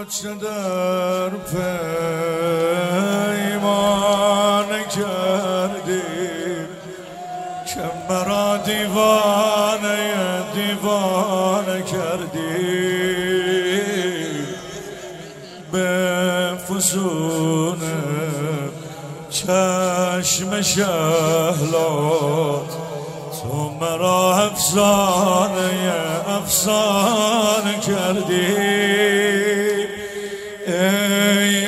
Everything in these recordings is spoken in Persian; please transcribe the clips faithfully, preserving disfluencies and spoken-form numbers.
چه در پیمان کردی که مرا دیوانه دیوانه کردی، به فسون چشم شهلات تو مرا افسانه افسانه کردی. ای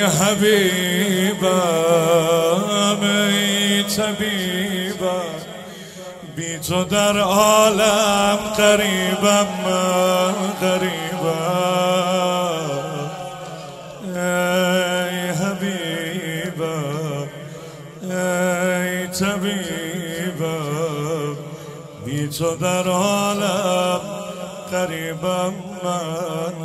حبیبم ای طبیبم، بی تو در عالم غریبم من غریبم. ای حبیبم ای طبیبم، بی تو در عالم غریبم من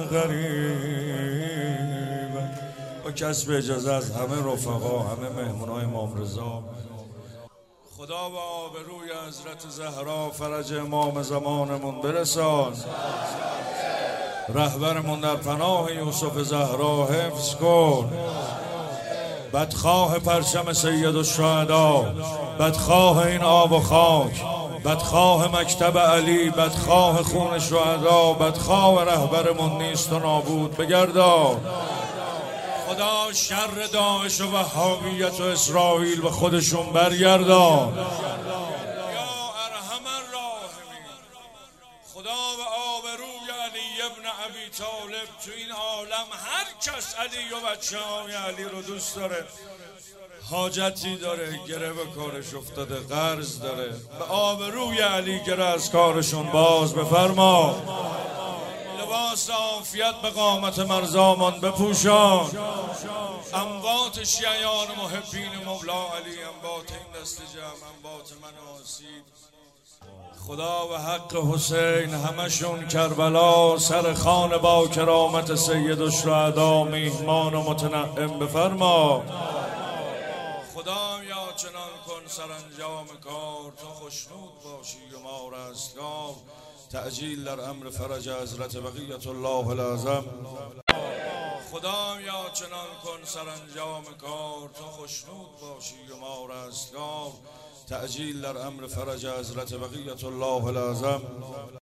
غریبم. با کسب اجازه از همه رفقا، همه مهمونای امام رضا، خدا و آبروی حضرت زهرا فرج امام زمانمون برسان. رهبرمون در پناه یوسف زهرا حفظ کن. بدخواه پرچم سید الشهدا، بدخواه این آب و خاک، بدخواه مکتب علی، بدخواه خون شهدا، بدخواه رهبرمون نیست و نابود بگردان. خدا شر داعش و وهابیت و اسرائیل به خودشون برگردان. یا ارحم الراحمین، خدا و آبروی علی ابن ابی طالب تو این عالم هر کس علی و بچه های علی رو دوست داره، حاجتی داره، گره به کارش افتاده، قرض داره، به آبروی علی گره از کارشون باز بفرما. لباس عافیت به قامت مرزامان بپوشان. اموات شیعیان محبین مولا علی، اموات این دست جمع، اموات مناسید، خدا و حق حسین همشون کربلا سر خان با کرامت سید الشهدا میهمان و متنعم بفرما. خدا یا چنان کن سرانجام کار، تو خشنود باشی و ما رستگار. تعجیل در امر فرج حضرت بقیت الله العظم. خدا یا چنان کن سرانجام کار، تو خشنود باشی و ما رستگار. تعجیل در امر فرج حضرت بقیت الله العظم.